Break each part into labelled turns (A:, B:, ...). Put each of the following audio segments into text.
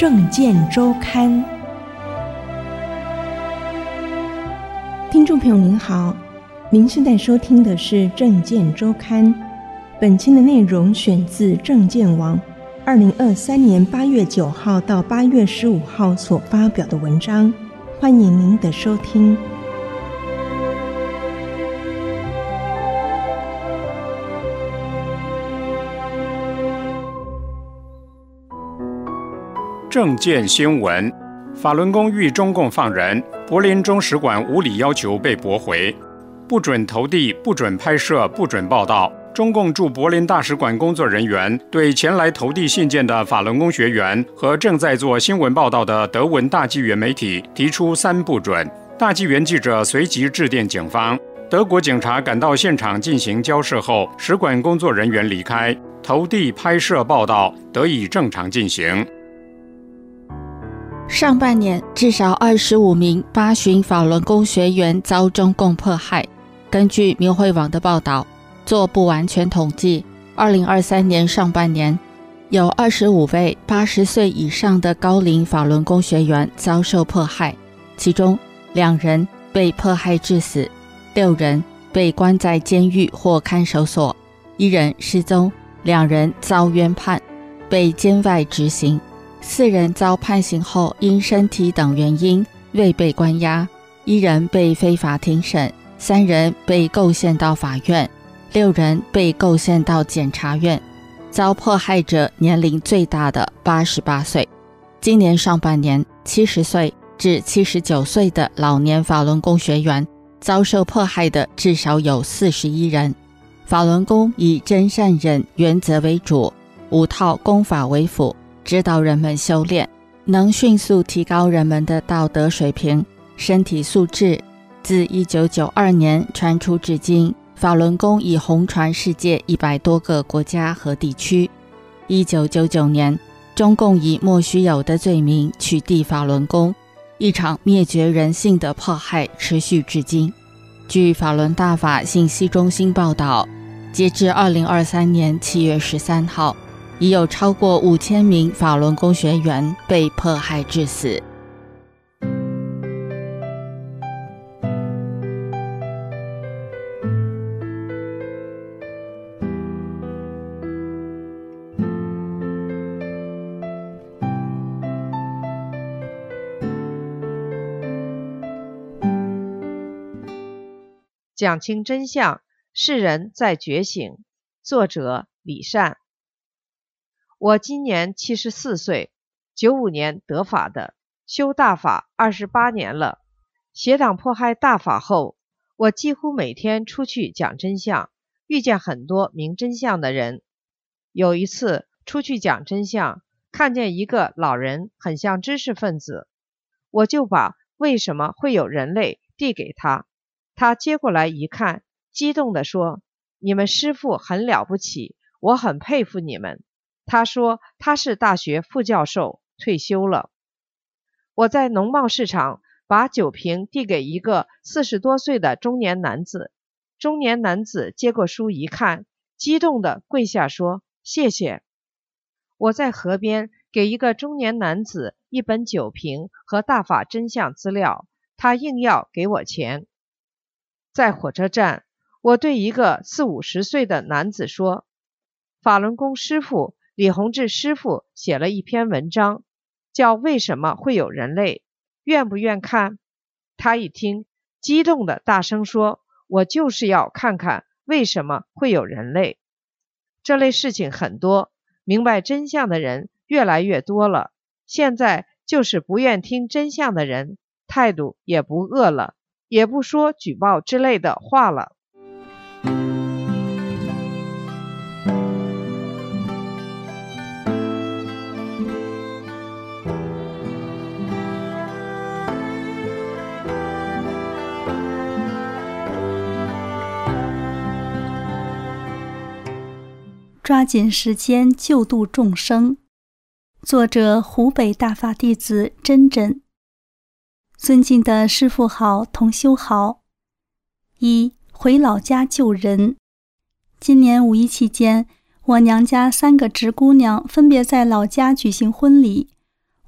A: 政见周刊。听众朋友您好，您现在收听的是政见周刊，本期的内容选自政见网2023年8月9号到8月15号所发表的文章，欢迎您的收听。
B: 政见新闻：法轮功遇中共放人，柏林中使馆无理要求被驳回，不准投递、不准拍摄、不准报道。中共驻柏林大使馆工作人员对前来投递信件的法轮功学员和正在做新闻报道的德文大纪元媒体提出3不准。大纪元记者随即致电警方，德国警察赶到现场进行交涉后，使馆工作人员离开，投递、拍摄、报道得以正常进行。
C: 上半年至少25名8旬法轮功学员遭中共迫害。根据明慧网的报道，做不完全统计，2023年上半年有25位80岁以上的高龄法轮功学员遭受迫害，其中2人被迫害致死，6人被关在监狱或看守所，1人失踪，2人遭冤判，被监外执行，4人遭判刑后因身体等原因未被关押，1人被非法庭审，3人被构陷到法院，6人被构陷到检察院。遭迫害者年龄最大的88岁。今年上半年70岁至79岁的老年法轮功学员遭受迫害的至少有41人。法轮功以真善忍原则为主，5套功法为辅，指导人们修炼，能迅速提高人们的道德水平、身体素质。自1992年传出至今，法轮功已红传世界100多个国家和地区。1999年，中共以莫须有的罪名取缔法轮功，一场灭绝人性的迫害持续至今。据法轮大法信息中心报道，截至2023年7月13号，已有超过5000名法轮功学员被迫害致死。
D: 讲清真相，世人在觉醒。作者李善。我今年74岁，95年得法的，修大法28年了。邪党迫害大法后，我几乎每天出去讲真相，遇见很多明真相的人。有一次出去讲真相，看见一个老人很像知识分子，我就把为什么会有人类递给他。他接过来一看，激动地说：“你们师父很了不起，我很佩服你们。”他说他是大学副教授，退休了。我在农贸市场把酒瓶递给一个40多岁的中年男子，中年男子接过书一看，激动地跪下说：“谢谢。”我在河边给一个中年男子一本酒瓶和大法真相资料，他硬要给我钱。在火车站，我对一个40、50岁的男子说：“法轮功师父李洪志师父写了一篇文章，叫《为什么会有人类》，愿不愿看？”他一听，激动地大声说：“我就是要看看为什么会有人类。”这类事情很多，明白真相的人越来越多了，现在就是不愿听真相的人，态度也不恶了，也不说举报之类的话了。
E: 抓紧时间救度众生。作者湖北大法弟子真真。尊敬的师父好，同修好。1. 回老家救人。今年5一期间，我娘家3个侄姑娘分别在老家举行婚礼，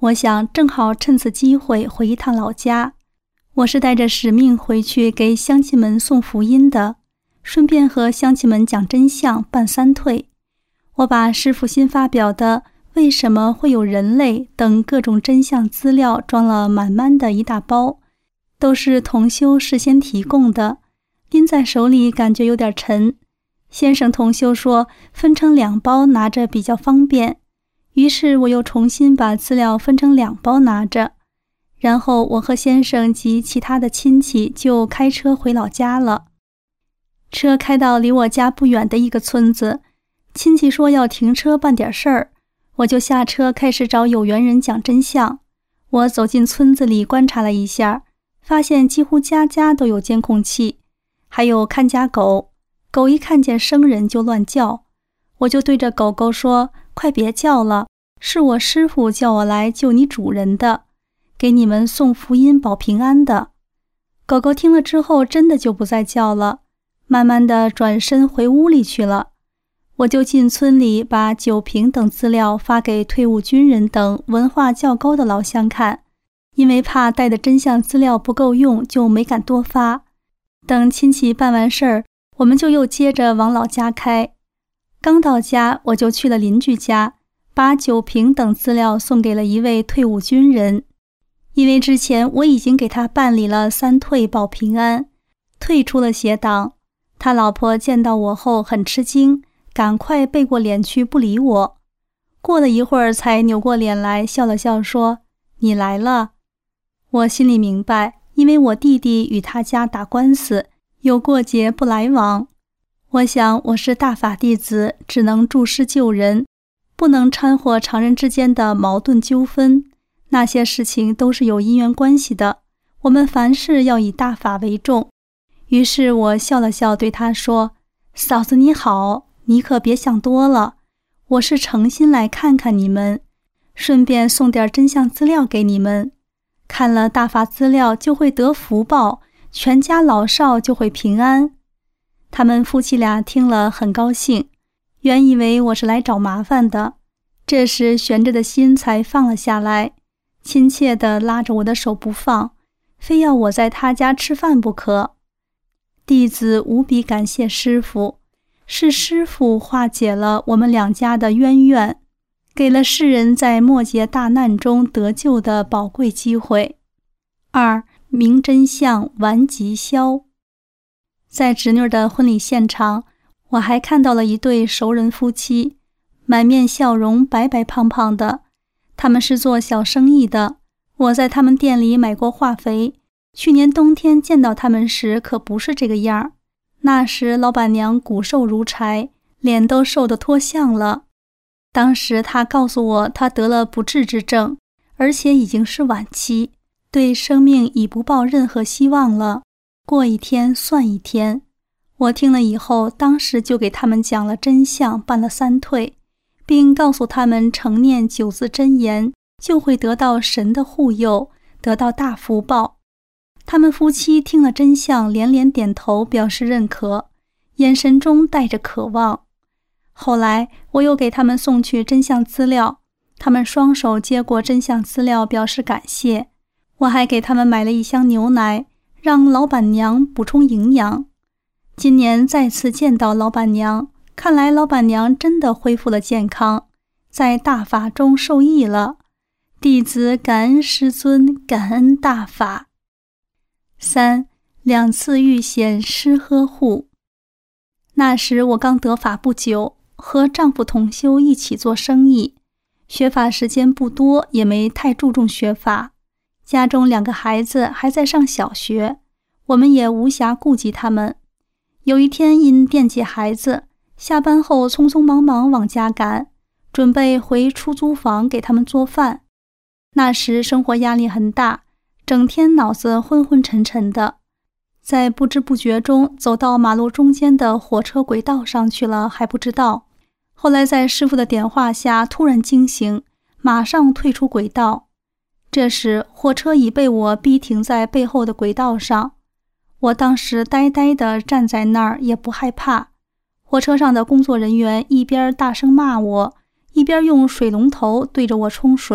E: 我想正好趁此机会回一趟老家。我是带着使命回去给乡亲们送福音的，顺便和乡亲们讲真相，办三退。我把师父新发表的为什么会有人类等各种真相资料装了满满的一大包，都是同修事先提供的，拎在手里感觉有点沉。先生同修说分成2包拿着比较方便，于是我又重新把资料分成2包拿着，然后我和先生及其他的亲戚就开车回老家了。车开到离我家不远的一个村子，亲戚说要停车办点事儿，我就下车开始找有缘人讲真相。我走进村子里观察了一下，发现几乎家家都有监控器，还有看家狗，狗一看见生人就乱叫。我就对着狗狗说，快别叫了，是我师父叫我来救你主人的，给你们送福音保平安的。狗狗听了之后真的就不再叫了，慢慢的转身回屋里去了。我就进村里把酒瓶等资料发给退伍军人等文化较高的老乡看，因为怕带的真相资料不够用，就没敢多发。等亲戚办完事儿，我们就又接着往老家开。刚到家，我就去了邻居家，把酒瓶等资料送给了一位退伍军人。因为之前我已经给他办理了3退保平安，退出了邪党。他老婆见到我后很吃惊，赶快背过脸去不理我。过了一会儿才扭过脸来笑了笑说，你来了。我心里明白，因为我弟弟与他家打官司，有过节不来往。我想我是大法弟子，只能助师救人，不能掺和常人之间的矛盾纠纷，那些事情都是有因缘关系的，我们凡事要以大法为重。于是我笑了笑对他说，嫂子你好，你可别想多了，我是诚心来看看你们，顺便送点真相资料给你们，看了大法资料就会得福报，全家老少就会平安。他们夫妻俩听了很高兴，原以为我是来找麻烦的，这时悬着的心才放了下来，亲切地拉着我的手不放，非要我在他家吃饭不可。弟子无比感谢师父，是师父化解了我们2家的冤怨，给了世人在末劫大难中得救的宝贵机会。2. 明真相完吉消。在侄女的婚礼现场，我还看到了一对熟人夫妻，满面笑容，白白胖胖的。他们是做小生意的，我在他们店里买过化肥，去年冬天见到他们时可不是这个样。那时老板娘骨瘦如柴，脸都瘦得脱相了。当时她告诉我，她得了不治之症，而且已经是晚期，对生命已不抱任何希望了，过一天算一天。我听了以后，当时就给他们讲了真相，办了3退，并告诉他们承念9字真言，就会得到神的护佑，得到大福报。他们夫妻听了真相，连连点头表示认可，眼神中带着渴望。后来我又给他们送去真相资料，他们双手接过真相资料表示感谢。我还给他们买了1箱牛奶，让老板娘补充营养。今年再次见到老板娘，看来老板娘真的恢复了健康，在大法中受益了。弟子感恩师尊，感恩大法。3. 2次遇险师呵护。那时我刚得法不久，和丈夫同修一起做生意，学法时间不多，也没太注重学法。家中2个孩子还在上小学，我们也无暇顾及他们。有一天因惦记孩子，下班后匆匆忙忙往家赶，准备回出租房给他们做饭。那时生活压力很大，整天脑子昏昏沉沉的，在不知不觉中走到马路中间的火车轨道上去了，还不知道。后来在师父的点化下突然惊醒，马上退出轨道。这时火车已被我逼停在背后的轨道上，我当时呆呆地站在那儿，也不害怕。火车上的工作人员一边大声骂我，一边用水龙头对着我冲水，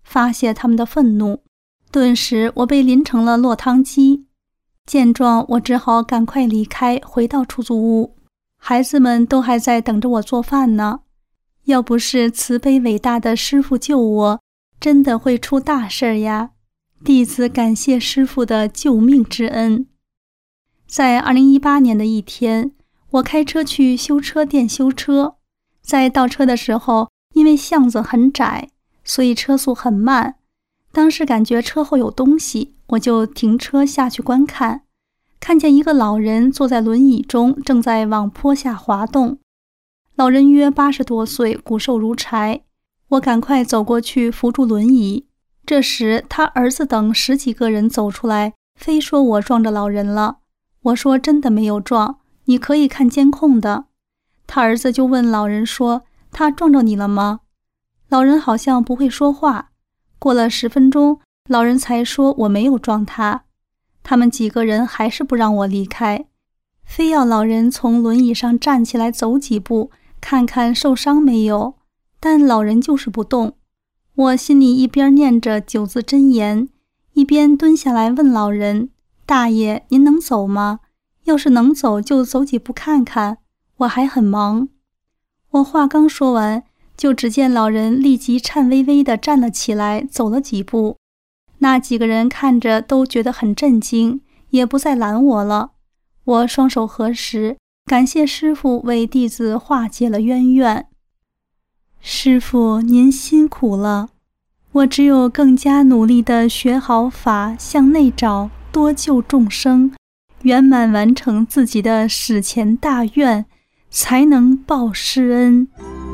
E: 发泄他们的愤怒。顿时我被淋成了落汤鸡。见状，我只好赶快离开，回到出租屋。孩子们都还在等着我做饭呢。要不是慈悲伟大的师父救我，真的会出大事呀！弟子感谢师父的救命之恩。在2018年的一天，我开车去修车店修车，在倒车的时候，因为巷子很窄，所以车速很慢。当时感觉车后有东西，我就停车下去观看，看见一个老人坐在轮椅中，正在往坡下滑动。老人约80多岁，骨瘦如柴。我赶快走过去扶住轮椅。这时他儿子等10几个人走出来，非说我撞着老人了。我说真的没有撞，你可以看监控的。他儿子就问老人说，他撞着你了吗？老人好像不会说话。过了10分钟，老人才说我没有撞他。他们几个人还是不让我离开，非要老人从轮椅上站起来走几步，看看受伤没有。但老人就是不动。我心里一边念着9字真言，一边蹲下来问老人，大爷，您能走吗？要是能走就走几步看看，我还很忙。我话刚说完，就只见老人立即颤巍巍地站了起来，走了几步。那几个人看着都觉得很震惊，也不再拦我了。我双手合十，感谢师父为弟子化解了冤怨。师父，您辛苦了，我只有更加努力地学好法，向内找，多救众生，圆满完成自己的史前大愿，才能报师恩。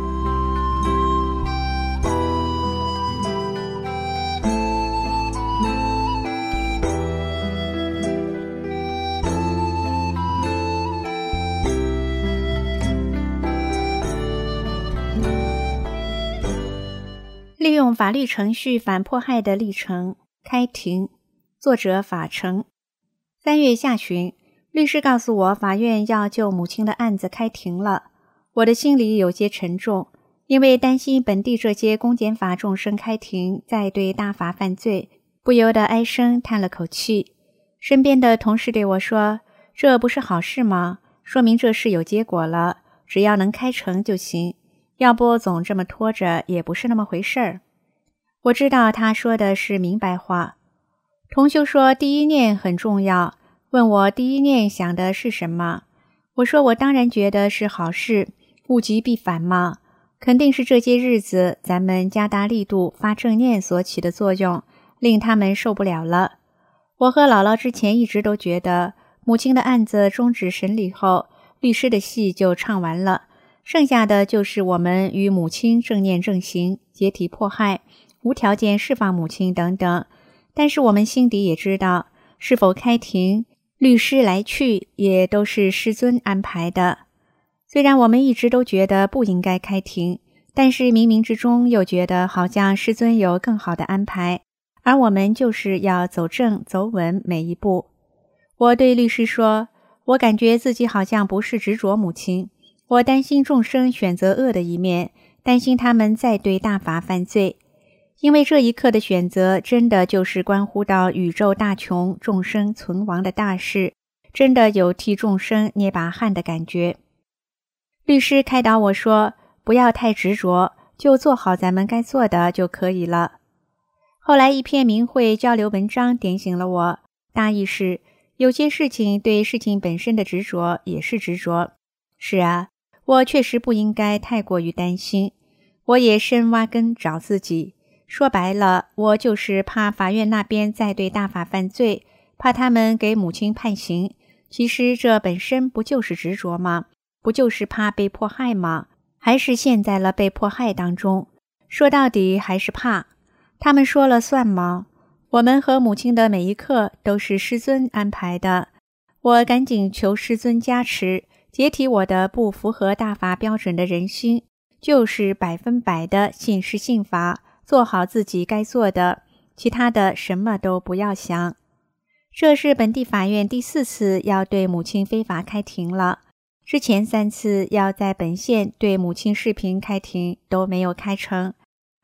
F: 利用法律程序反迫害的历程。开庭，作者法成。3月下旬，律师告诉我法院要就母亲的案子开庭了。我的心里有些沉重，因为担心本地这些公检法众生开庭再对大法犯罪，不由得唉声叹了口气。身边的同事对我说，这不是好事吗？说明这事有结果了，只要能开成就行，要不总这么拖着也不是那么回事儿。我知道他说的是明白话。同修说第一念很重要，问我第一念想的是什么。我说我当然觉得是好事，物极必反嘛，肯定是这些日子咱们加大力度发正念所起的作用，令他们受不了了。我和姥姥之前一直都觉得，母亲的案子终止审理后，律师的戏就唱完了，剩下的就是我们与母亲正念正行，解体迫害，无条件释放母亲等等。但是我们心底也知道，是否开庭，律师来去也都是师尊安排的。虽然我们一直都觉得不应该开庭，但是冥冥之中又觉得好像师尊有更好的安排，而我们就是要走正走稳每一步。我对律师说，我感觉自己好像不是执着母亲，我担心众生选择恶的一面，担心他们再对大法犯罪。因为这一刻的选择真的就是关乎到宇宙大穷众生存亡的大事，真的有替众生捏把汗的感觉。律师开导我说，不要太执着，就做好咱们该做的就可以了。后来一篇明慧交流文章点醒了我，大意是，有些事情对事情本身的执着也是执着。是啊，我确实不应该太过于担心，我也深挖根找自己。说白了，我就是怕法院那边再对大法犯罪，怕他们给母亲判刑。其实这本身不就是执着吗？不就是怕被迫害吗？还是陷在了被迫害当中。说到底还是怕。他们说了算吗？我们和母亲的每一刻都是师尊安排的。我赶紧求师尊加持，解体我的不符合大法标准的人心，就是100%的信师信法，做好自己该做的，其他的什么都不要想。这是本地法院第4次要对母亲非法开庭了，之前3次要在本县对母亲视频开庭都没有开成。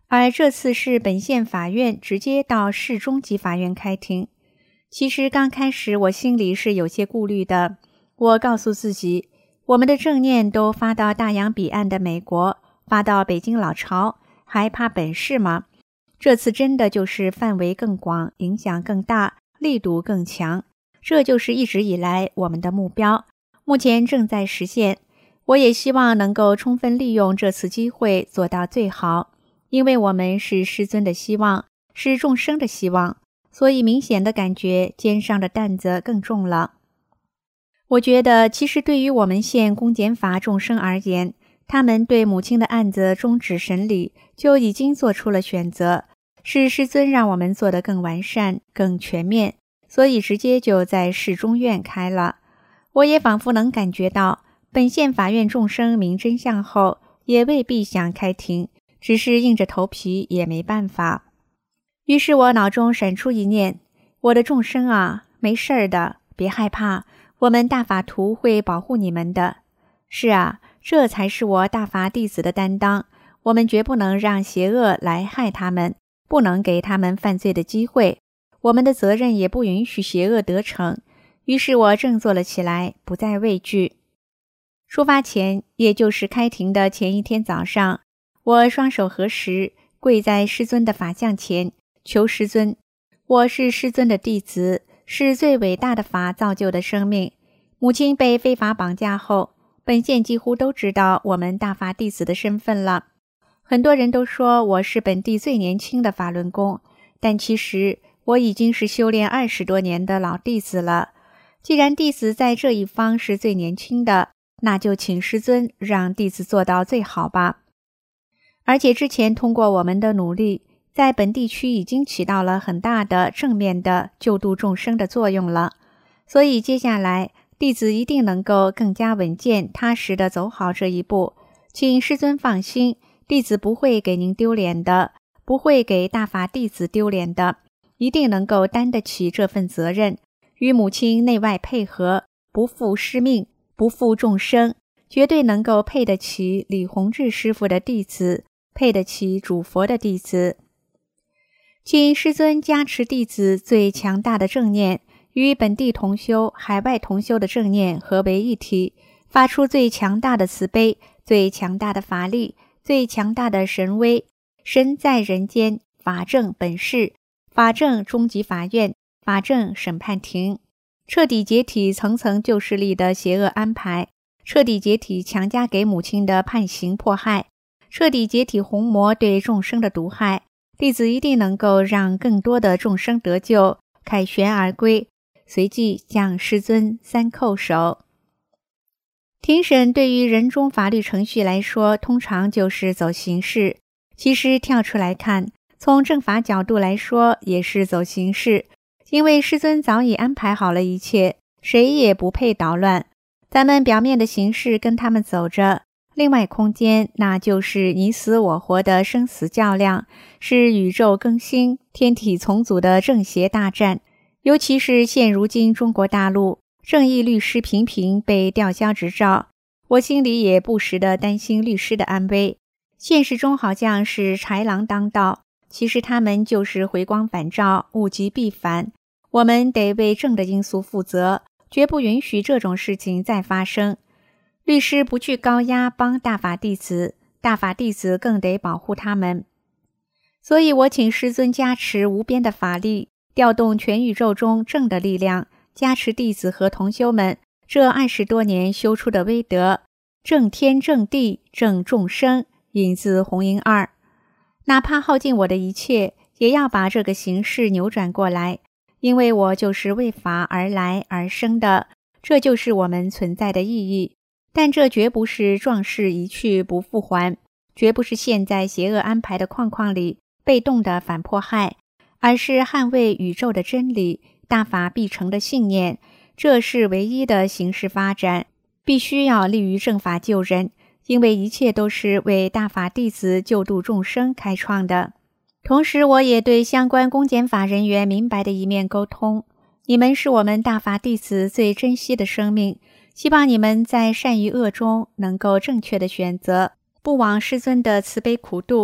F: 而这次是本县法院直接到市中级法院开庭。其实刚开始我心里是有些顾虑的，我告诉自己，我们的正念都发到大洋彼岸的美国，发到北京老巢，还怕本市吗？这次真的就是范围更广，影响更大，力度更强，这就是一直以来我们的目标，目前正在实现。我也希望能够充分利用这次机会做到最好，因为我们是师尊的希望，是众生的希望，所以明显的感觉肩上的担子更重了。我觉得其实对于我们县公检法众生而言，他们对母亲的案子终止审理就已经做出了选择，是师尊让我们做得更完善更全面，所以直接就在市中院开了。我也仿佛能感觉到本县法院众生明真相后也未必想开庭，只是硬着头皮也没办法。于是我脑中闪出一念，我的众生啊，没事儿的，别害怕，我们大法徒会保护你们的。是啊，这才是我大法弟子的担当，我们绝不能让邪恶来害他们，不能给他们犯罪的机会，我们的责任也不允许邪恶得逞。于是我振作了起来，不再畏惧。出发前，也就是开庭的前一天早上，我双手合十，跪在师尊的法像前，求师尊，我是师尊的弟子，是最伟大的法造就的生命。母亲被非法绑架后，本县几乎都知道我们大法弟子的身份了。很多人都说我是本地最年轻的法轮功，但其实我已经是修炼20多年的老弟子了。既然弟子在这一方是最年轻的，那就请师尊让弟子做到最好吧。而且之前通过我们的努力，在本地区已经起到了很大的正面的救度众生的作用了，所以接下来弟子一定能够更加稳健踏实地走好这一步。请师尊放心，弟子不会给您丢脸的，不会给大法弟子丢脸的，一定能够担得起这份责任，与母亲内外配合，不负师命，不负众生，绝对能够配得起李洪志师父的弟子，配得起主佛的弟子。请师尊加持弟子最强大的正念，与本地同修、海外同修的正念合为一体，发出最强大的慈悲，最强大的法力，最强大的神威。神在人间，法正本市，法正终极法院，法正审判庭，彻底解体层层旧势力的邪恶安排，彻底解体强加给母亲的判刑迫害，彻底解体红魔对众生的毒害。弟子一定能够让更多的众生得救，凯旋而归。随即向师尊三叩首。庭审对于人中法律程序来说，通常就是走形式。其实跳出来看，从正法角度来说，也是走形式。因为师尊早已安排好了一切，谁也不配捣乱。咱们表面的形式跟他们走着，另外空间那就是你死我活的生死较量，是宇宙更新、天体重组的正邪大战。尤其是现如今中国大陆，正义律师频频被吊销执照，我心里也不时地担心律师的安危。现实中好像是豺狼当道，其实他们就是回光返照，物极必反。我们得为正的因素负责，绝不允许这种事情再发生。律师不惧高压帮大法弟子，大法弟子更得保护他们。所以我请师尊加持无边的法力，调动全宇宙中正的力量，加持弟子和同修们这20多年修出的威德，正天正地正众生，引自红音2。哪怕耗尽我的一切，也要把这个形势扭转过来，因为我就是为法而来而生的，这就是我们存在的意义。但这绝不是壮士一去不复还，绝不是现在邪恶安排的框框里被动的反迫害，而是捍卫宇宙的真理，大法必成的信念。这是唯一的形式发展，必须要立于正法救人，因为一切都是为大法弟子救度众生开创的。同时我也对相关公检法人员明白的一面沟通，你们是我们大法弟子最珍惜的生命，希望你们在善与恶中能够正确的选择，不枉师尊的慈悲苦度，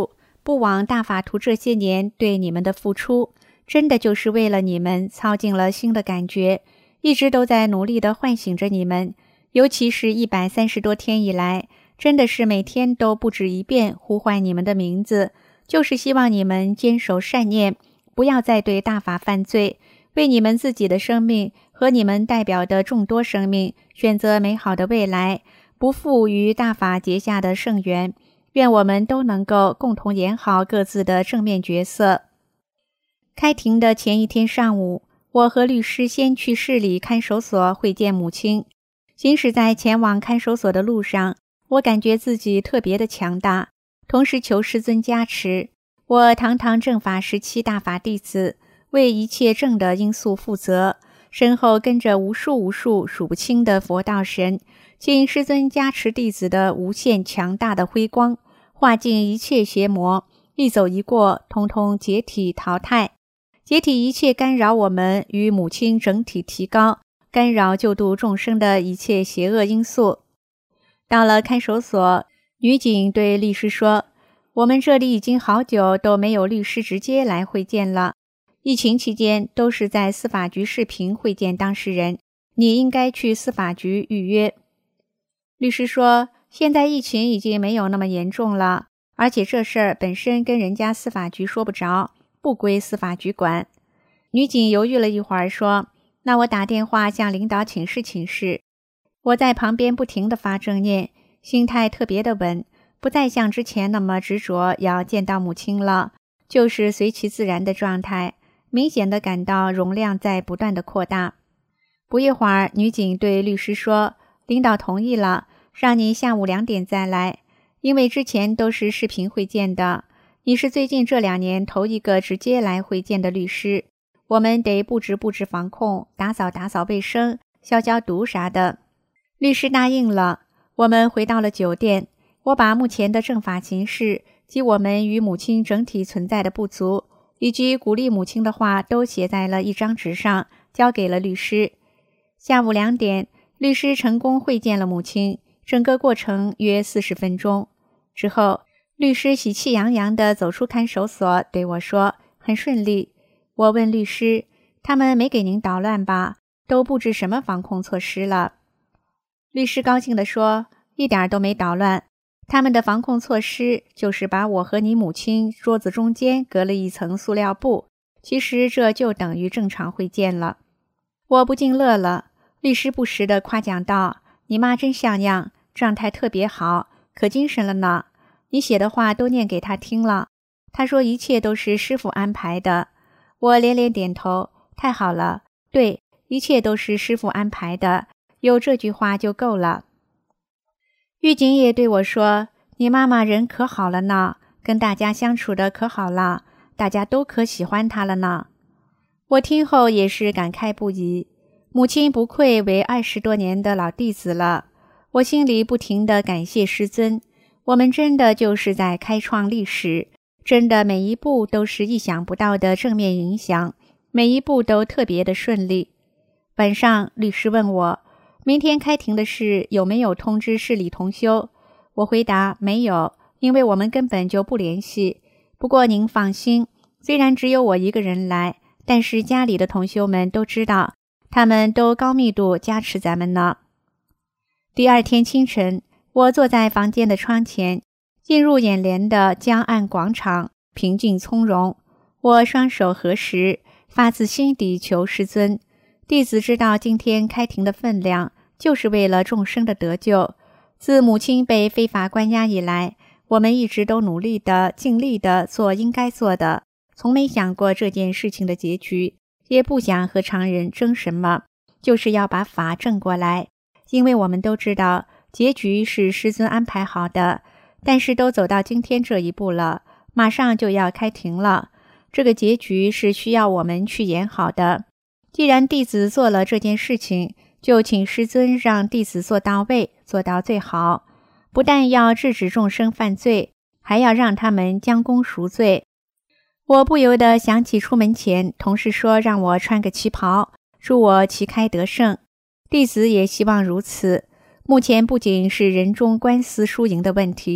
F: 不枉大法图这些年对你们的付出，真的就是为了你们操尽了心的感觉，一直都在努力地唤醒着你们。尤其是130多天以来，真的是每天都不止一遍呼唤你们的名字，就是希望你们坚守善念，不要再对大法犯罪，为你们自己的生命和你们代表的众多生命选择美好的未来，不负于大法结下的圣缘。愿我们都能够共同演好各自的正面角色。开庭的前一天上午，我和律师先去市里看守所会见母亲。行驶在前往看守所的路上，我感觉自己特别的强大，同时求师尊加持。我堂堂正法17大法弟子，为一切正的因素负责，身后跟着无数数不清的佛道神，请师尊加持弟子的无限强大的辉光，化尽一切邪魔，一走一过，通通解体淘汰，解体一切干扰我们与母亲整体提高，干扰救度众生的一切邪恶因素。到了看守所，女警对律师说，我们这里已经好久都没有律师直接来会见了，疫情期间都是在司法局视频会见当事人，你应该去司法局预约。律师说，现在疫情已经没有那么严重了，而且这事儿本身跟人家司法局说不着，不归司法局管。女警犹豫了一会儿说，那我打电话向领导请示。我在旁边不停地发正念，心态特别的稳，不再像之前那么执着要见到母亲了，就是随其自然的状态，明显的感到容量在不断的扩大。不一会儿，女警对律师说，领导同意了，让你下午2点再来，因为之前都是视频会见的，你是最近这2年头一个直接来会见的律师，我们得布置防控，打扫卫生，消毒啥的。律师答应了，我们回到了酒店，我把目前的正法形势及我们与母亲整体存在的不足，以及鼓励母亲的话都写在了一张纸上，交给了律师。下午2点，律师成功会见了母亲，整个过程约40分钟。之后，律师喜气洋洋地走出看守所，对我说，很顺利。我问律师，他们没给您捣乱吧？都布置什么防控措施了？律师高兴地说，一点都没捣乱，他们的防控措施就是把我和你母亲桌子中间隔了一层塑料布，其实这就等于正常会见了。我不禁乐了，律师不时地夸奖道，你妈真像样，状态特别好，可精神了呢，你写的话都念给他听了，他说一切都是师父安排的。我连连点头，太好了，对，一切都是师父安排的，有这句话就够了。狱警也对我说，你妈妈人可好了呢，跟大家相处的可好了，大家都可喜欢她了呢。我听后也是感慨不已，母亲不愧为20多年的老弟子了，我心里不停地感谢师尊，我们真的就是在开创历史，真的每一步都是意想不到的正面影响，每一步都特别的顺利。晚上，律师问我，明天开庭的事有没有通知市里同修？我回答没有，因为我们根本就不联系。不过您放心，虽然只有我一个人来，但是家里的同修们都知道，他们都高密度加持咱们呢。第二天清晨，我坐在房间的窗前，映入眼帘的江岸广场平静从容，我双手合十，发自心底求师尊，弟子知道今天开庭的分量，就是为了众生的得救。自母亲被非法关押以来，我们一直都努力的、尽力的做应该做的，从没想过这件事情的结局，也不想和常人争什么，就是要把法正过来。因为我们都知道，结局是师尊安排好的，但是都走到今天这一步了，马上就要开庭了，这个结局是需要我们去演好的。既然弟子做了这件事情，就请师尊让弟子做到位，做到最好，不但要制止众生犯罪，还要让他们将功赎罪。我不由得想起出门前同事说让我穿个旗袍，祝我旗开得胜，弟子也希望如此。目前不仅是人中官司输赢的问题，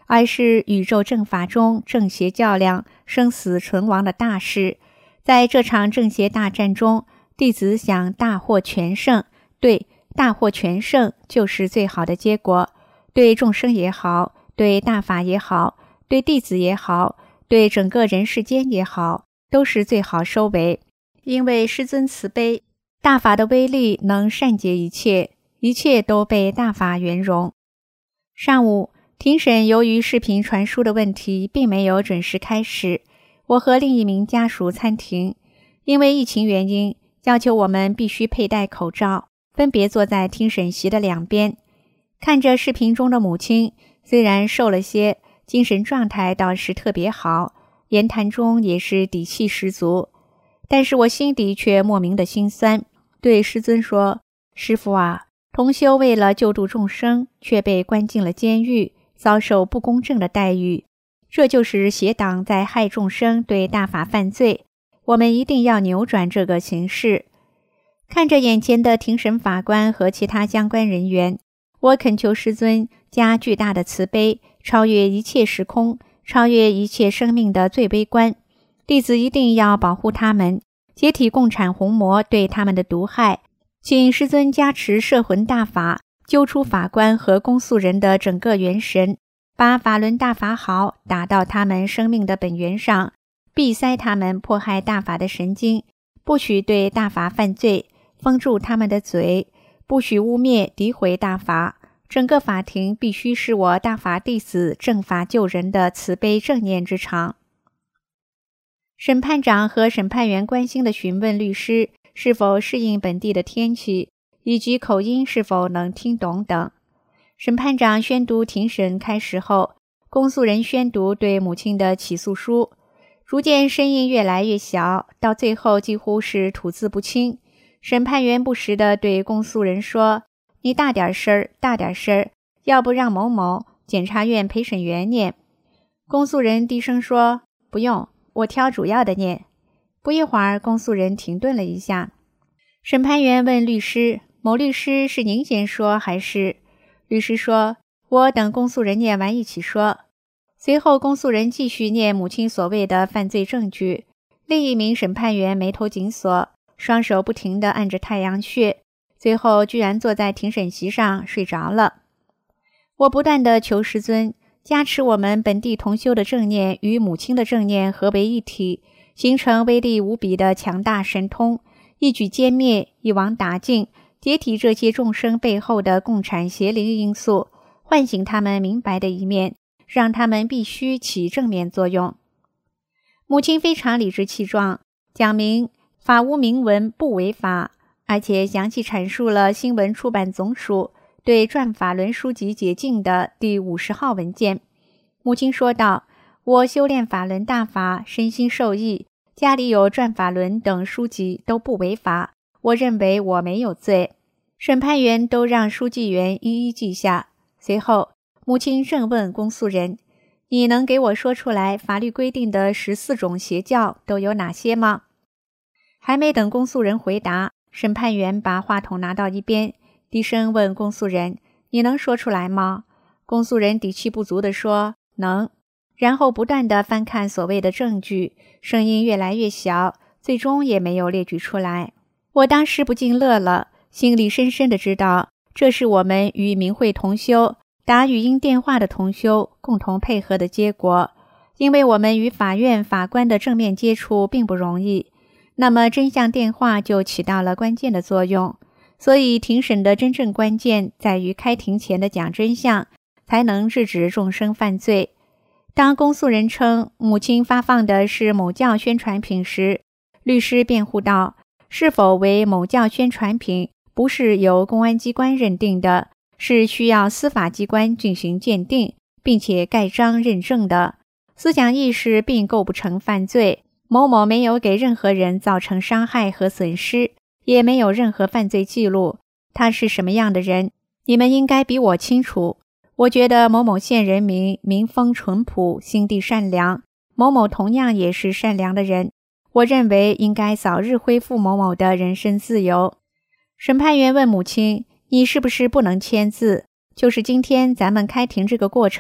F: 而是宇宙正法中正邪较量、生死存亡的大事。在这场正邪大战中，弟子想大获全胜。对，大获全胜就是最好的结果，对众生也好，对大法也好，对弟子也好，对整个人世间也好，都是最好收尾。因为师尊慈悲，大法的威力能善解一切，一切都被大法圆融。上午庭审由于视频传输的问题，并没有准时开始。我和另一名家属参庭，因为疫情原因，要求我们必须佩戴口罩，分别坐在听审席的两边。看着视频中的母亲，虽然瘦了些，精神状态倒是特别好，言谈中也是底气十足。但是我心底却莫名的心酸，对师尊说：“师父啊，同修为了救度众生，却被关进了监狱，遭受不公正的待遇。这就是邪党在害众生，对大法犯罪。我们一定要扭转这个形势。”看着眼前的庭审法官和其他相关人员，我恳求师尊加巨大的慈悲，超越一切时空，超越一切生命的最微观。弟子一定要保护他们，解体共产红魔对他们的毒害。请师尊加持摄魂大法，揪出法官和公诉人的整个元神，把法轮大法好打到他们生命的本源上，闭塞他们迫害大法的神经，不许对大法犯罪，封住他们的嘴，不许污蔑诋毁大法。整个法庭必须是我大法弟子正法救人的慈悲正念之场。审判长和审判员关心地询问律师是否适应本地的天气，以及口音是否能听懂等。审判长宣读庭审开始后，公诉人宣读对母亲的起诉书，逐渐声音越来越小，到最后几乎是吐字不清。审判员不时地对公诉人说：“你大点声儿，大点声儿，要不让某某检察院陪审员念。”公诉人低声说：“不用，我挑主要的念。”不一会儿，公诉人停顿了一下。审判员问律师：“某律师是您先说还是？”律师说：“我等公诉人念完一起说。”随后，公诉人继续念母亲所谓的犯罪证据。另一名审判员眉头紧锁，双手不停地按着太阳穴，最后居然坐在庭审席上睡着了。我不断地求师尊加持我们本地同修的正念与母亲的正念合为一体，形成威力无比的强大神通，一举歼灭，一网打尽，解体这些众生背后的共产邪灵因素，唤醒他们明白的一面，让他们必须起正面作用。母亲非常理直气壮，讲明法无明文不违法，而且详细阐述了新闻出版总署对转法轮书籍解禁的第50号文件。母亲说道：“我修炼法轮大法，身心受益，家里有转法轮等书籍都不违法，我认为我没有罪。”审判员都让书记员一一记下。随后，母亲正问公诉人：“你能给我说出来法律规定的14种邪教都有哪些吗？”还没等公诉人回答，审判员把话筒拿到一边，低声问公诉人：“你能说出来吗？”公诉人底气不足地说：“能。”然后不断地翻看所谓的证据，声音越来越小，最终也没有列举出来。我当时不禁乐了，心里深深地知道，这是我们与明慧同修打语音电话的同修共同配合的结果。因为我们与法院法官的正面接触并不容易，那么真相电话就起到了关键的作用。所以庭审的真正关键在于开庭前的讲真相，才能制止众生犯罪。当公诉人称母亲发放的是某教宣传品时，律师辩护道：“是否为某教宣传品不是由公安机关认定的，是需要司法机关进行鉴定，并且盖章认证的。思想意识并构不成犯罪，某某没有给任何人造成伤害和损失，也没有任何犯罪记录。他是什么样的人，你们应该比我清楚。我觉得某某县人民民风淳朴，心地善良，某某同样也是善良的人。我认为应该早日恢复某某的人身自由。”审判员问母亲：“你是不是不能签字？就是今天咱们开庭这个过程，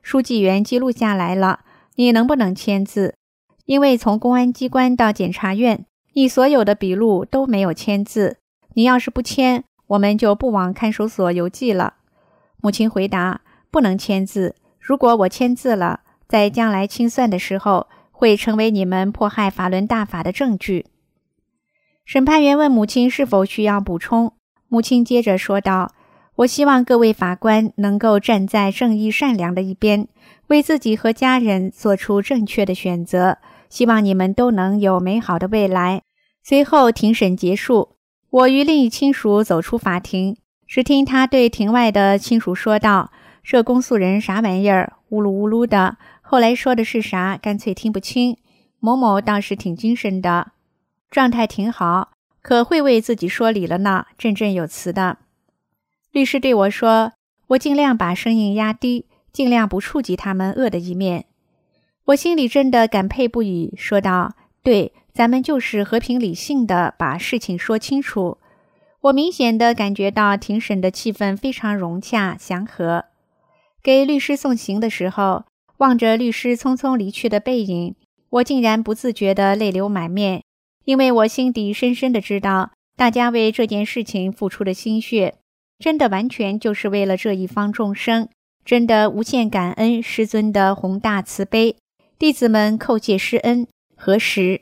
F: 书记员记录下来了，你能不能签字？因为从公安机关到检察院，你所有的笔录都没有签字，你要是不签，我们就不往看守所邮寄了。”母亲回答：“不能签字，如果我签字了，在将来清算的时候，会成为你们迫害法轮大法的证据。”审判员问母亲是否需要补充，母亲接着说道：“我希望各位法官能够站在正义善良的一边，为自己和家人做出正确的选择，希望你们都能有美好的未来。”随后庭审结束，我与另一亲属走出法庭，只听他对庭外的亲属说道：“这公诉人啥玩意儿，呜噜呜噜的，后来说的是啥，干脆听不清。某某倒是挺精神的，状态挺好，可会为自己说理了呢，振振有词的。”律师对我说：“我尽量把声音压低，尽量不触及他们恶的一面。”我心里真的感佩不已，说道：“对，咱们就是和平理性的把事情说清楚。”我明显地感觉到庭审的气氛非常融洽祥和。给律师送行的时候，望着律师匆匆离去的背影，我竟然不自觉地泪流满面，因为我心底深深地知道，大家为这件事情付出的心血，真的完全就是为了这一方众生，真的无限感恩师尊的宏大慈悲，弟子们叩谢师恩，何时？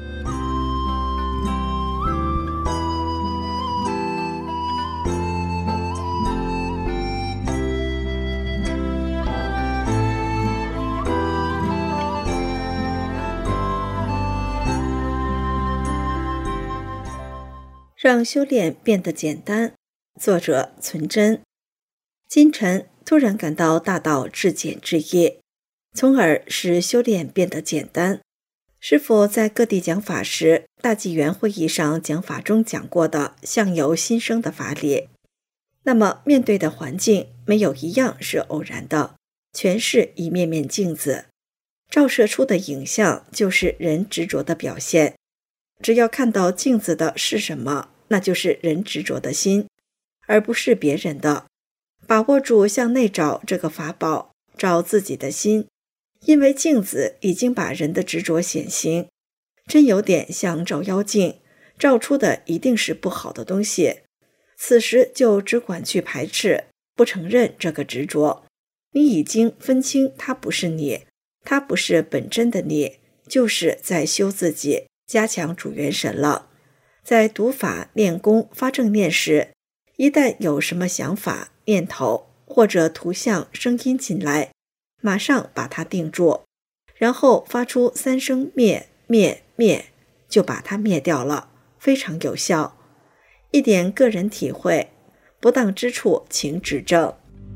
G: 让修炼变得简单，作者存真。今晨突然感到大道至简至易，从而使修炼变得简单。师父在各地讲法时，大纪元会议上讲法中讲过的相由心生的法理。那么面对的环境没有一样是偶然的，全是一面面镜子，照射出的影像就是人执着的表现。只要看到镜子的是什么，那就是人执着的心，而不是别人的。把握住向内找这个法宝，找自己的心，因为镜子已经把人的执着显形，真有点像照妖镜，照出的一定是不好的东西。此时就只管去排斥，不承认这个执着。你已经分清它不是你，它不是本真的你，就是在修自己，加强主元神了。在读法、练功、发正念时，一旦有什么想法、念头或者图像、声音进来，马上把它定住，然后发出3声灭灭灭，就把它灭掉了，非常有效。一点个人体会，不当之处请指正。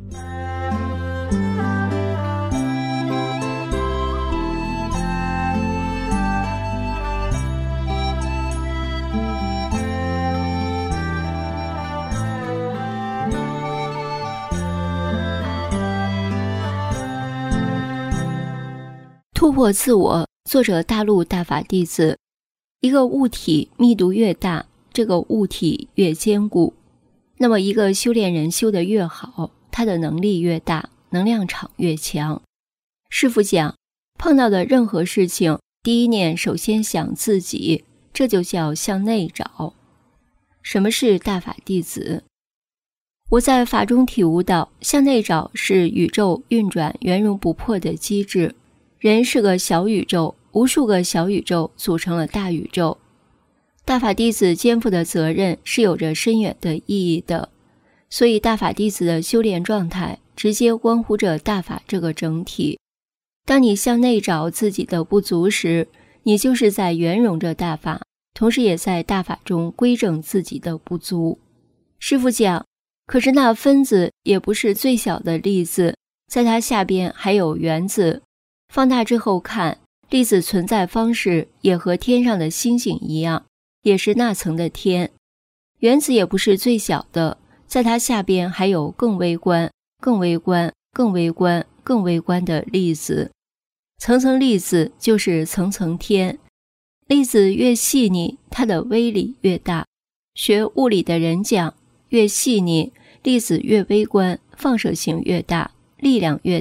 C: 突破自我，作者大陆大法弟子。一个物体密度越大，这个物体越坚固。那么一个修炼人修得越好，他的能力越大，能量场越强。师父讲，碰到的任何事情，第一念首先想自己，这就叫向内找。什么是大法弟子？我在法中体悟到，向内找是宇宙运转圆融不破的机制。人是个小宇宙，无数个小宇宙组成了大宇宙。大法弟子肩负的责任是有着深远的意义的，所以大法弟子的修炼状态直接关乎着大法这个整体。当你向内找自己的不足时，你就是在圆融着大法，同时也在大法中规正自己的不足。师父讲，可是那分子也不是最小的粒子，在它下边还有原子。放大之后看，粒子存在方式也和天上的星星一样，也是那层的天。原子也不是最小的，在它下边还有更微观、更微观、更微观、更微观的粒子。层层粒子就是层层天。粒子越细腻，它的威力越大。学物理的人讲，越细腻，粒子越微观，放射性越大，力量越大，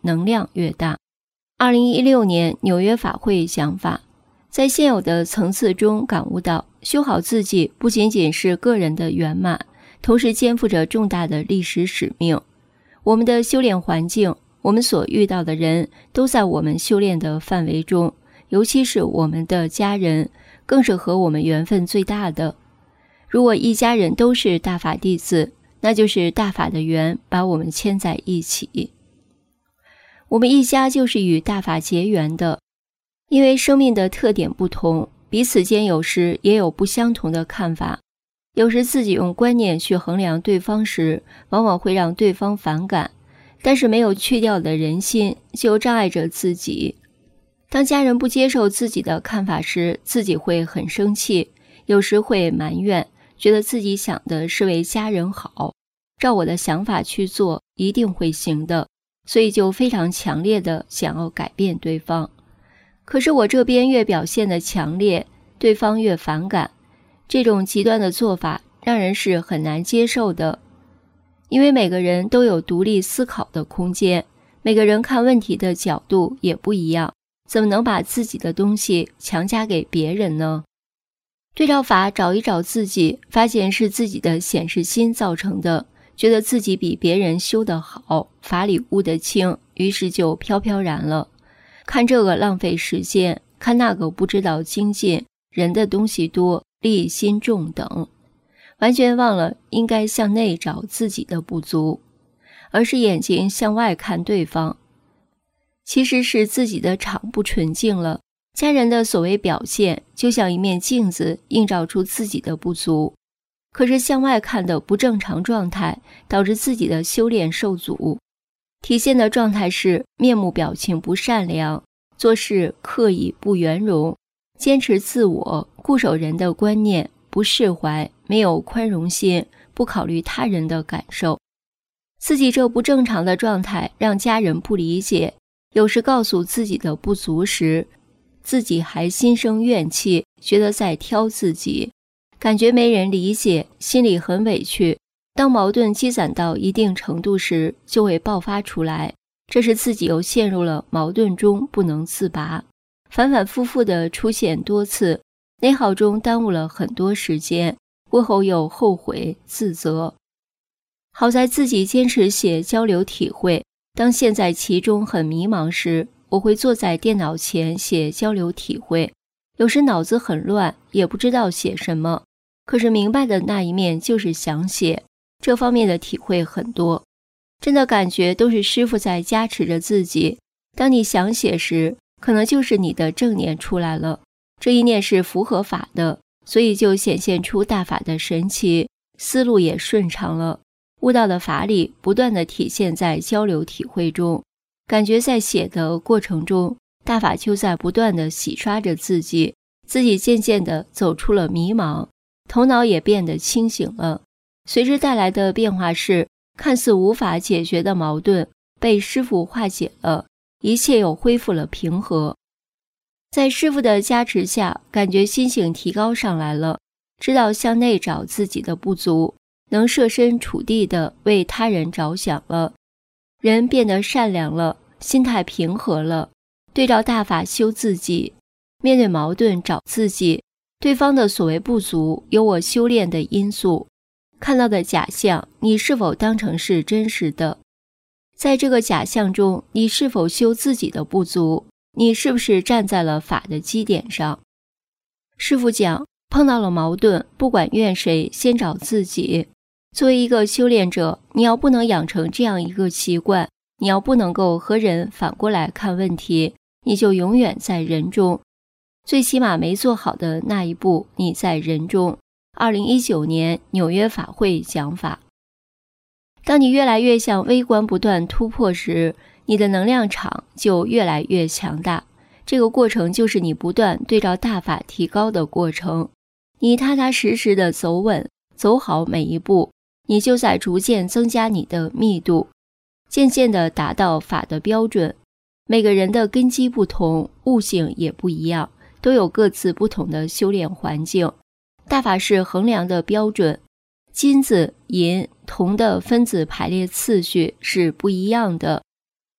H: 能量越大。2016年纽约法会讲法，在现有的层次中感悟到，修好自己不仅仅是个人的圆满，同时肩负着重大的历史使命。我们的修炼环境，我们所遇到的人，都在我们修炼的范围中，尤其是我们的家人，更是和我们缘分最大的。如果一家人都是大法弟子，那就是大法的缘把我们牵在一起。我们一家就是与大法结缘的，因为生命的特点不同，彼此间有时也有不相同的看法。有时自己用观念去衡量对方时，往往会让对方反感，但是没有去掉的人心就障碍着自己。当家人不接受自己的看法时，自己会很生气，有时会埋怨，觉得自己想的是为家人好，照我的想法去做一定会行的，所以就非常强烈的想要改变对方。可是我这边越表现的强烈，对方越反感，这种极端的做法让人是很难接受的。因为每个人都有独立思考的空间，每个人看问题的角度也不一样，怎么能把自己的东西强加给别人呢？对照法找一找自己，发现是自己的显示心造成的，觉得自己比别人修得好，法理悟得清，于是就飘飘然了。看这个浪费时间，看那个不知道精进，人的东西多，利益心重等，完全忘了应该向内找自己的不足，而是眼睛向外看对方。其实是自己的场不纯净了，家人的所谓表现就像一面镜子，映照出自己的不足。可是向外看的不正常状态，导致自己的修炼受阻。体现的状态是面目表情不善良，做事刻意不圆融，坚持自我，固守人的观念，不释怀，没有宽容心，不考虑他人的感受。自己这不正常的状态让家人不理解，有时告诉自己的不足时，自己还心生怨气，觉得在挑自己，感觉没人理解，心里很委屈。当矛盾积攒到一定程度时，就会爆发出来，这是自己又陷入了矛盾中不能自拔，反反复复的出现多次，内耗中耽误了很多时间，过后又后悔自责。好在自己坚持写交流体会，当陷在其中很迷茫时，我会坐在电脑前写交流体会，有时脑子很乱，也不知道写什么，可是明白的那一面就是想写，这方面的体会很多，真的感觉都是师父在加持着自己。当你想写时，可能就是你的正念出来了，这一念是符合法的，所以就显现出大法的神奇，思路也顺畅了，悟道的法理不断地体现在交流体会中，感觉在写的过程中，大法就在不断地洗刷着自己，自己渐渐地走出了迷茫，头脑也变得清醒了。随之带来的变化是，看似无法解决的矛盾被师父化解了，一切又恢复了平和。在师父的加持下，感觉心性提高上来了，知道向内找自己的不足，能设身处地地为他人着想了，人变得善良了，心态平和了，对照大法修自己，面对矛盾找自己，对方的所谓不足有我修炼的因素，看到的假象你是否当成是真实的？在这个假象中，你是否修自己的不足？你是不是站在了法的基点上？师父讲，碰到了矛盾，不管怨谁，先找自己。作为一个修炼者，你要不能养成这样一个习惯，你要不能够和人反过来看问题，你就永远在人中。最起码没做好的那一步，你在人中。2019年纽约法会讲法。当你越来越向微观不断突破时，你的能量场就越来越强大。这个过程就是你不断对照大法提高的过程。你踏踏实实的走稳，走好每一步，你就在逐渐增加你的密度，渐渐地达到法的标准。每个人的根基不同，悟性也不一样，都有各自不同的修炼环境。大法是衡量的标准，金子、银、铜的分子排列次序是不一样的，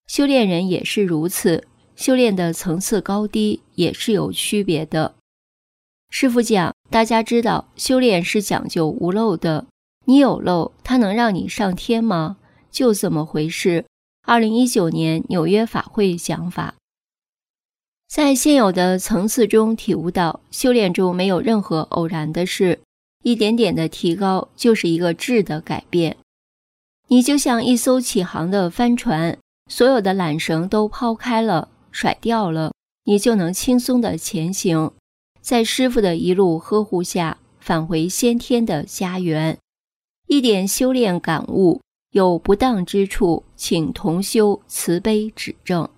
H: 修炼人也是如此，修炼的层次高低也是有区别的。师父讲，大家知道修炼是讲究无漏的，你有漏，它能让你上天吗？就这么回事。2019年纽约法会讲法，在现有的层次中体悟到，修炼中没有任何偶然的事，一点点的提高就是一个质的改变。你就像一艘起航的帆船，所有的缆绳都抛开了，甩掉了，你就能轻松的前行，在师父的一路呵护下返回先天的家园。一点修炼感悟，有不当之处，请同修慈悲指正。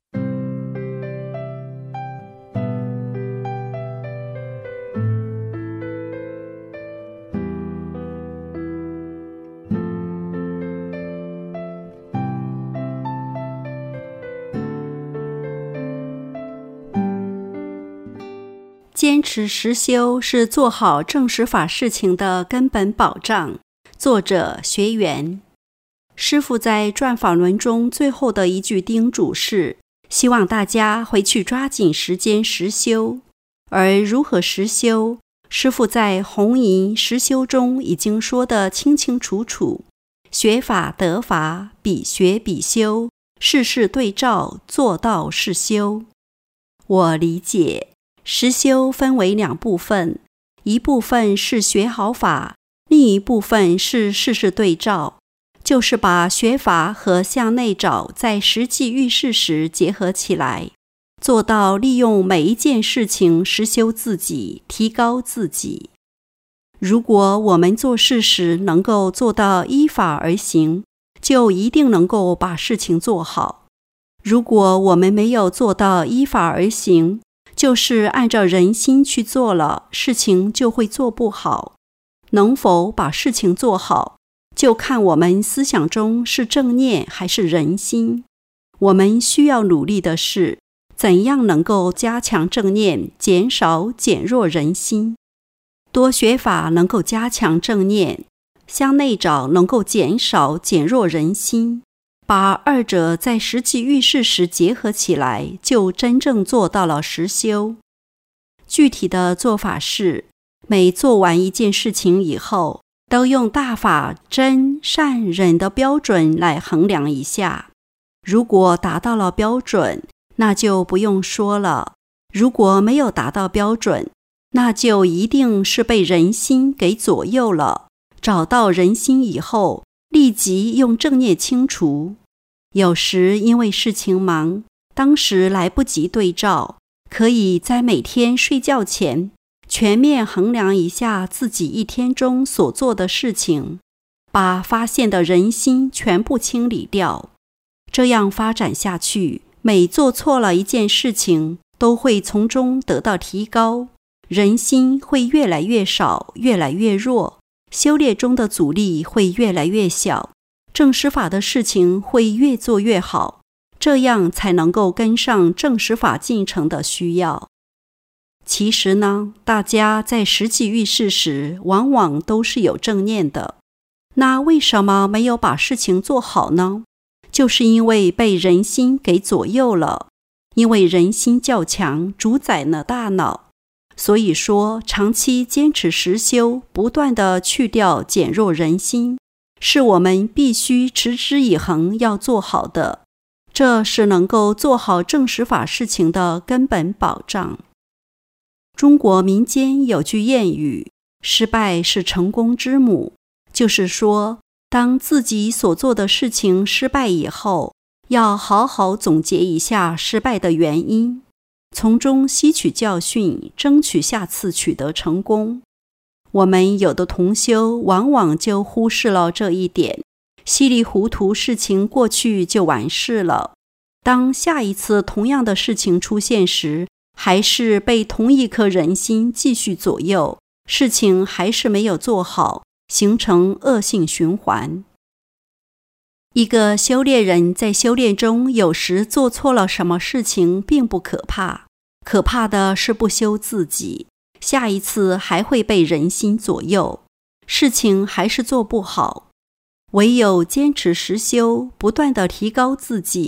I: 坚持实修是做好正实法事情的根本保障。作者学员。师父在转法轮中最后的一句叮嘱是，希望大家回去抓紧时间实修。而如何实修，师父在红银实修中已经说得清清楚楚，学法得法，比学比修，事事对照，做到是修。我理解实修分为两部分，一部分是学好法，另一部分是事事对照，就是把学法和向内找在实际遇事时结合起来，做到利用每一件事情实修自己，提高自己。如果我们做事时能够做到依法而行，就一定能够把事情做好。如果我们没有做到依法而行，就是按照人心去做了，事情就会做不好。能否把事情做好，就看我们思想中是正念还是人心。我们需要努力的是，怎样能够加强正念，减少减弱人心。多学法能够加强正念，向内找能够减少减弱人心。把二者在实际遇事时结合起来，就真正做到了实修。具体的做法是，每做完一件事情以后，都用大法真善忍的标准来衡量一下。如果达到了标准，那就不用说了；如果没有达到标准，那就一定是被人心给左右了。找到人心以后，立即用正念清除。有时因为事情忙，当时来不及对照，可以在每天睡觉前全面衡量一下自己一天中所做的事情，把发现的人心全部清理掉。这样发展下去，每做错了一件事情，都会从中得到提高，人心会越来越少，越来越弱，修炼中的阻力会越来越小，正实法的事情会越做越好，这样才能够跟上正实法进程的需要。其实呢，大家在实际遇事时，往往都是有正念的。那为什么没有把事情做好呢？就是因为被人心给左右了，因为人心较强，主宰了大脑。所以说，长期坚持实修，不断地去掉减弱人心，是我们必须持之以恒要做好的，这是能够做好正实法事情的根本保障。中国民间有句谚语，失败是成功之母，就是说，当自己所做的事情失败以后，要好好总结一下失败的原因，从中吸取教训，争取下次取得成功。我们有的同修往往就忽视了这一点，稀里糊涂事情过去就完事了。当下一次同样的事情出现时，还是被同一颗人心继续左右，事情还是没有做好，形成恶性循环。一个修炼人在修炼中有时做错了什么事情并不可怕，可怕的是不修自己，下一次还会被人心左右，事情还是做不好。唯有坚持实修，不断地提高自己，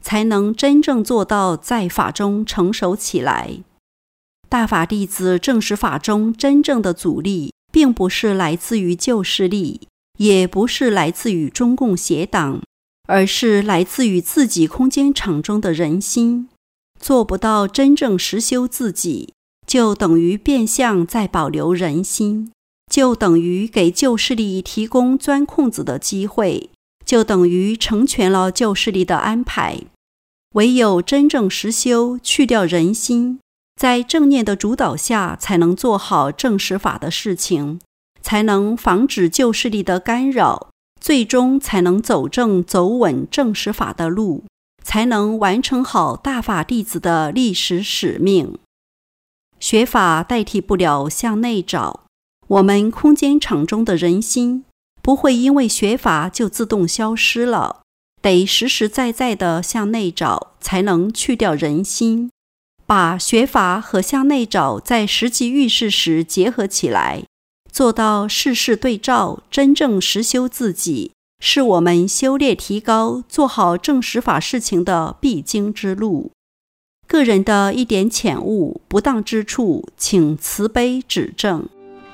I: 才能真正做到在法中成熟起来。大法弟子证实法中真正的阻力，并不是来自于旧势力，也不是来自于中共邪党，而是来自于自己空间场中的人心。做不到真正实修自己，就等于变相在保留人心，就等于给旧势力提供钻空子的机会，就等于成全了旧势力的安排。唯有真正实修，去掉人心，在正念的主导下，才能做好正实法的事情，才能防止旧势力的干扰，最终才能走正走稳正实法的路，才能完成好大法弟子的历史使命。学法代替不了向内找，我们空间场中的人心不会因为学法就自动消失了，得实实在在的向内找，才能去掉人心。把学法和向内找在实际遇事时结合起来，做到事事对照，真正实修自己，是我们修炼提高、做好正实法事情的必经之路。个人的一点浅悟、不当之处，请慈悲指正。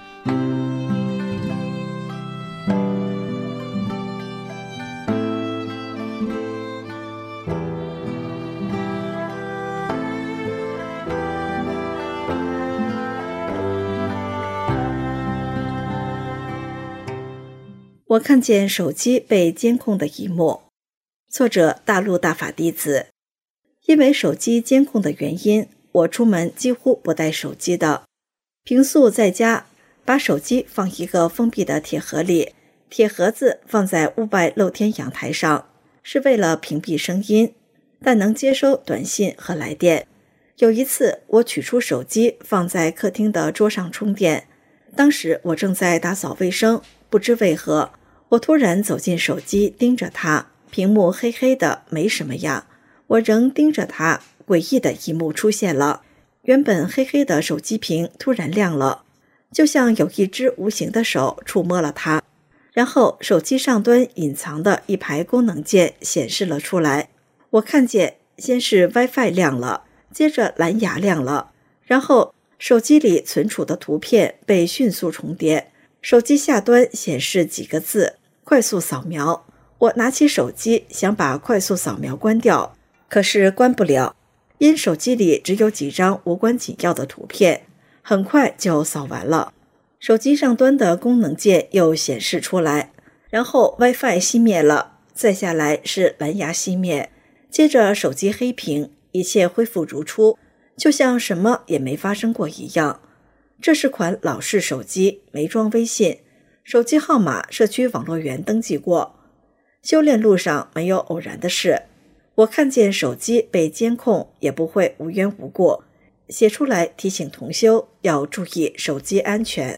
G: 我看见手机被监控的一幕。作者：大陆大法弟子。因为手机监控的原因，我出门几乎不带手机的。平素在家，把手机放一个封闭的铁盒里，铁盒子放在屋外露天阳台上，是为了屏蔽声音，但能接收短信和来电。有一次，我取出手机放在客厅的桌上充电，当时我正在打扫卫生，不知为何，我突然走进手机盯着它，屏幕黑黑的，没什么样。我仍盯着它，诡异的一幕出现了。原本黑黑的手机屏突然亮了，就像有一只无形的手触摸了它，然后手机上端隐藏的一排功能键显示了出来。我看见先是 WiFi 亮了，接着蓝牙亮了，然后手机里存储的图片被迅速重叠，手机下端显示几个字：快速扫描。我拿起手机想把快速扫描关掉，可是关不了，因手机里只有几张无关紧要的图片，很快就扫完了。手机上端的功能键又显示出来，然后 WiFi 熄灭了，再下来是蓝牙熄灭，接着手机黑屏，一切恢复如初，就像什么也没发生过一样。这是款老式手机，没装微信，手机号码社区网络员登记过。修炼路上没有偶然的事，我看见手机被监控也不会无缘无故，写出来提醒同修要注意手机安全。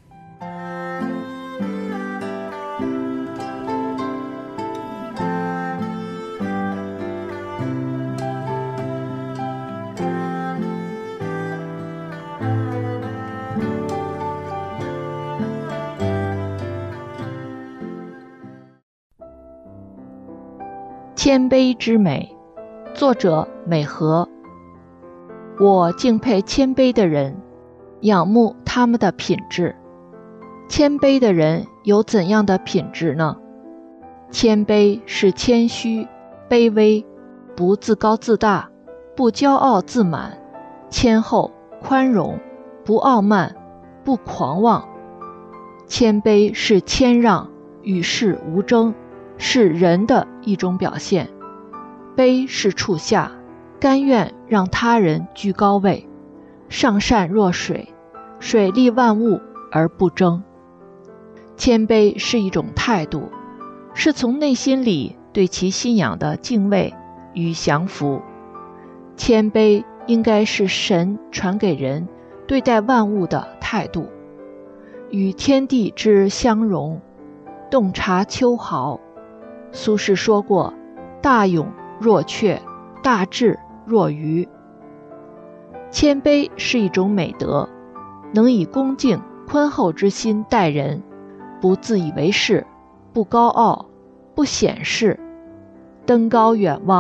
J: 谦卑之美，作者美和。我敬佩谦卑的人，仰慕他们的品质。谦卑的人有怎样的品质呢？谦卑是谦虚、卑微，不自高自大，不骄傲自满，谦厚、宽容，不傲慢，不狂妄。谦卑是谦让，与世无争，是人的一种表现。卑是处下，甘愿让他人居高位，上善若水，水利万物而不争。谦卑是一种态度，是从内心里对其信仰的敬畏与降服。谦卑应该是神传给人对待万物的态度，与天地之相融，洞察秋毫。苏轼说过：大勇若雀，大智若愚。谦卑是一种美德，能以恭敬宽厚之心待人，不自以为是，不高傲，不显示，登高远望，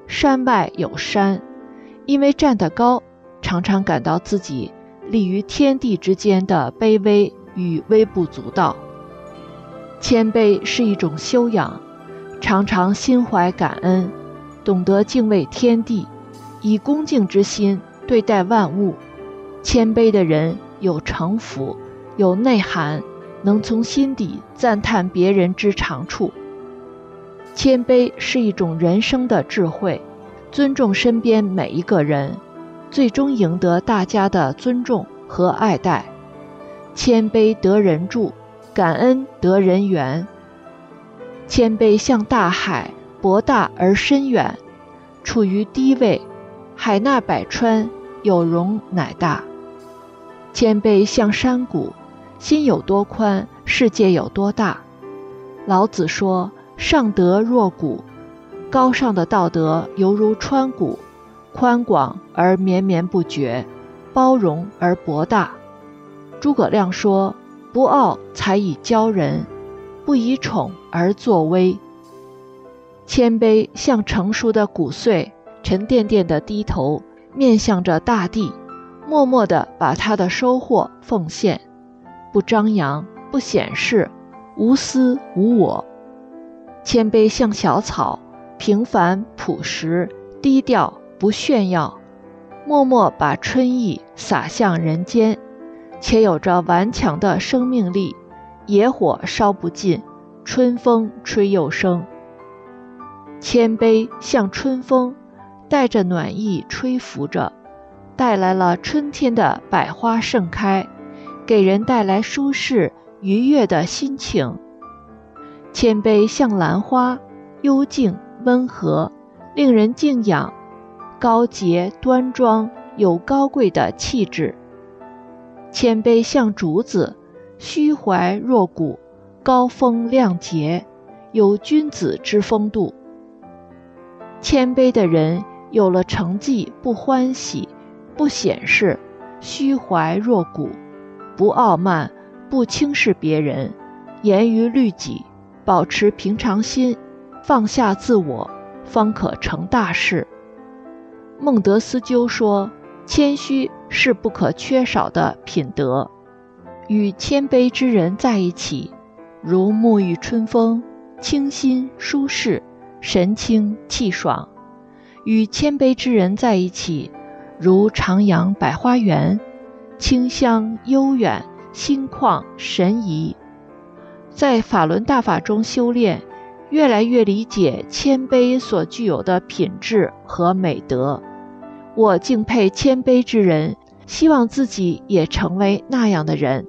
J: 山外有山，因为站得高，常常感到自己立于天地之间的卑微与微不足道。谦卑是一种修养，常常心怀感恩，懂得敬畏天地，以恭敬之心对待万物。谦卑的人有城府，有内涵，能从心底赞叹别人之长处。谦卑是一种人生的智慧，尊重身边每一个人，最终赢得大家的尊重和爱戴。谦卑得人助，感恩得人缘。谦卑像大海，博大而深远，处于低位，海纳百川，有容乃大。谦卑像山谷，心有多宽，世界有多大。老子说，上德若谷，高尚的道德犹如川谷，宽广而绵绵不绝，包容而博大。诸葛亮说，不傲才以骄人，不以宠而作威。谦卑像成熟的谷穗，沉甸甸地低头，面向着大地，默默地把他的收获奉献，不张扬，不显示，无私无我。谦卑像小草，平凡朴实，低调不炫耀，默默把春意洒向人间，且有着顽强的生命力，野火烧不尽，春风吹又生。谦卑像春风，带着暖意吹拂着，带来了春天的百花盛开，给人带来舒适愉悦的心情。谦卑像兰花，幽静温和，令人敬仰，高洁端庄，有高贵的气质。谦卑像竹子，虚怀若谷，高风亮节，有君子之风度。谦卑的人有了成绩不欢喜，不显示，虚怀若谷，不傲慢，不轻视别人，严于律己，保持平常心，放下自我，方可成大事。孟德斯鸠说，谦虚是不可缺少的品德。与谦卑之人在一起，如沐浴春风，清新舒适，神清气爽。与谦卑之人在一起，如徜徉百花园，清香悠远，心旷神怡。在法轮大法中修炼，越来越理解谦卑所具有的品质和美德。我敬佩谦卑之人，希望自己也成为那样的人。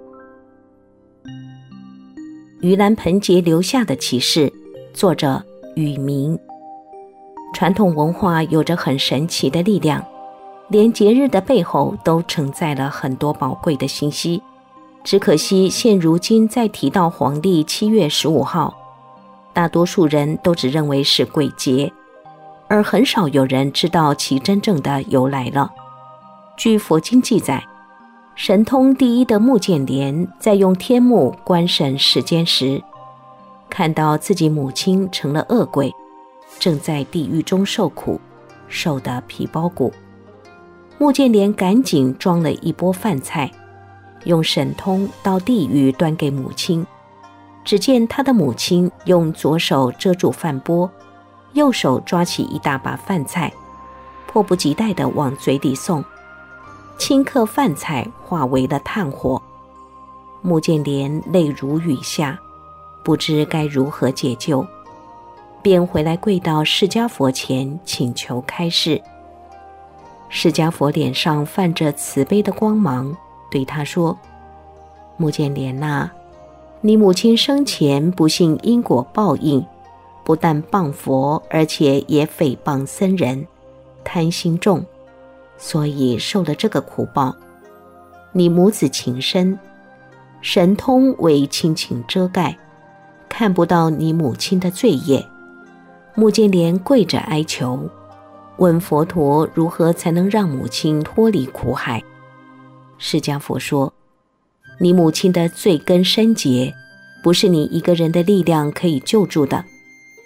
K: 盂兰盆节留下的启示，作者宇明。传统文化有着很神奇的力量，连节日的背后都承载了很多宝贵的信息。只可惜现如今再提到黄历7月15号，大多数人都只认为是鬼节，而很少有人知道其真正的由来了。据佛经记载，神通第一的目犍连在用天目观审世间时，看到自己母亲成了恶鬼，正在地狱中受苦，瘦得皮包骨。目犍连赶紧装了一钵饭菜，用神通到地狱端给母亲。只见他的母亲用左手遮住饭钵，右手抓起一大把饭菜，迫不及待地往嘴里送。顷刻饭菜化为了炭火，目犍连泪如雨下，不知该如何解救，便回来跪到释迦佛前请求开示。释迦佛脸上泛着慈悲的光芒，对他说：目犍连啊，你母亲生前不信因果报应，不但谤佛，而且也诽谤僧人，贪心重，所以受了这个苦报。你母子情深，神通为亲情遮盖，看不到你母亲的罪业。目犍连跪着哀求，问佛陀如何才能让母亲脱离苦海。释迦佛说：你母亲的罪根深结，不是你一个人的力量可以救助的。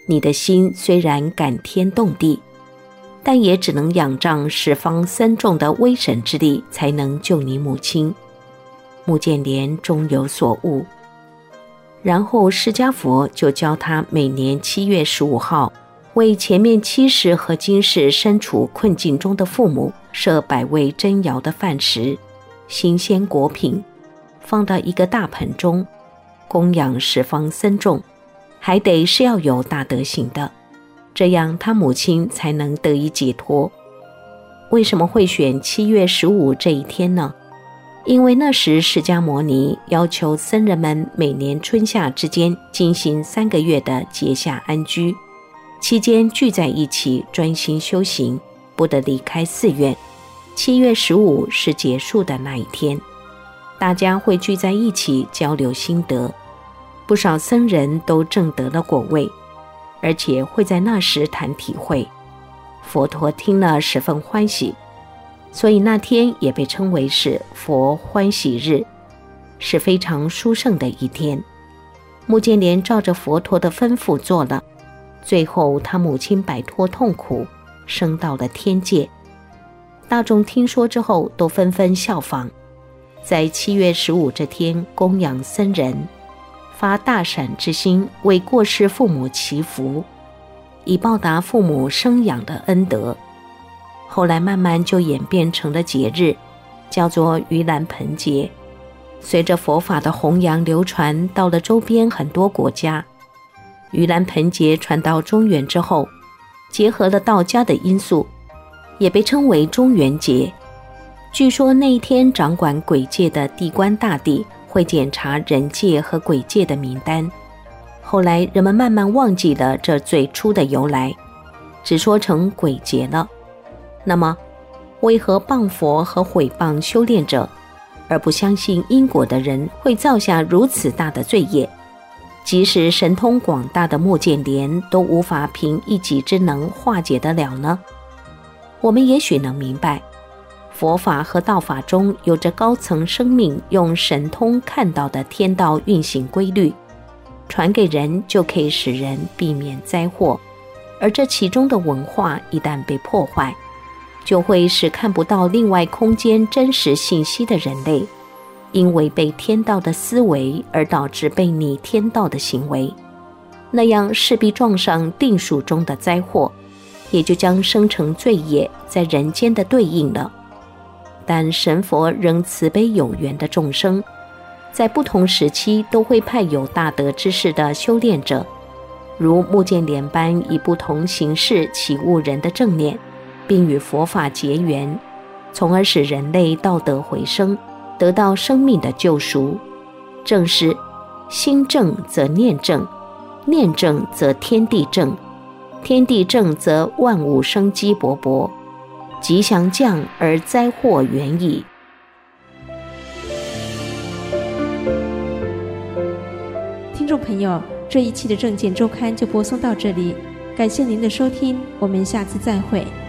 K: 你的心虽然感天动地，但也只能仰仗十方三众的威神之力，才能救你母亲。目犍连终有所悟，然后释迦佛就教他每年7月15号为前面7世和今世身处困境中的父母设100味珍肴的饭食、新鲜果品，放到一个大盆中，供养十方僧众，还得是要有大德行的，这样他母亲才能得以解脱。为什么会选7月15这一天呢？因为那时释迦牟尼要求僧人们每年春夏之间进行3个月的结夏安居，期间聚在一起专心修行，不得离开寺院。7月15是结束的那一天，大家会聚在一起交流心得，不少僧人都证得了果位，而且会在那时谈体会。佛陀听了十分欢喜，所以那天也被称为是佛欢喜日，是非常殊胜的一天。目犍连照着佛陀的吩咐做了，最后他母亲摆脱痛苦，升到了天界。大众听说之后都纷纷效仿，在7月15这天供养僧人，发大善之心，为过世父母祈福，以报答父母生养的恩德。后来慢慢就演变成了节日，叫做盂兰盆节。随着佛法的弘扬流传到了周边很多国家，盂兰盆节传到中原之后，结合了道家的因素，也被称为中元节。据说那一天掌管鬼界的地官大帝会检查人界和鬼界的名单。后来人们慢慢忘记了这最初的由来，只说成鬼节了。那么为何谤佛和毁谤修炼者，而不相信因果的人会造下如此大的罪业？即使神通广大的目犍连都无法凭一己之能化解得了呢？我们也许能明白，佛法和道法中有着高层生命用神通看到的天道运行规律，传给人就可以使人避免灾祸，而这其中的文化一旦被破坏，就会使看不到另外空间真实信息的人类，因违背天道的思维而导致背逆天道的行为，那样势必撞上定数中的灾祸，也就将生成罪业在人间的对应了。但神佛仍慈悲有缘的众生，在不同时期都会派有大德之士的修炼者，如目犍连般以不同形式启悟人的正念，并与佛法结缘，从而使人类道德回升，得到生命的救赎。正是心正则念正，念正则天地正，天地正则万物生机勃勃，吉祥降而灾祸远矣。
A: 听众朋友，这一期的正见周刊就播送到这里，感谢您的收听，我们下次再会。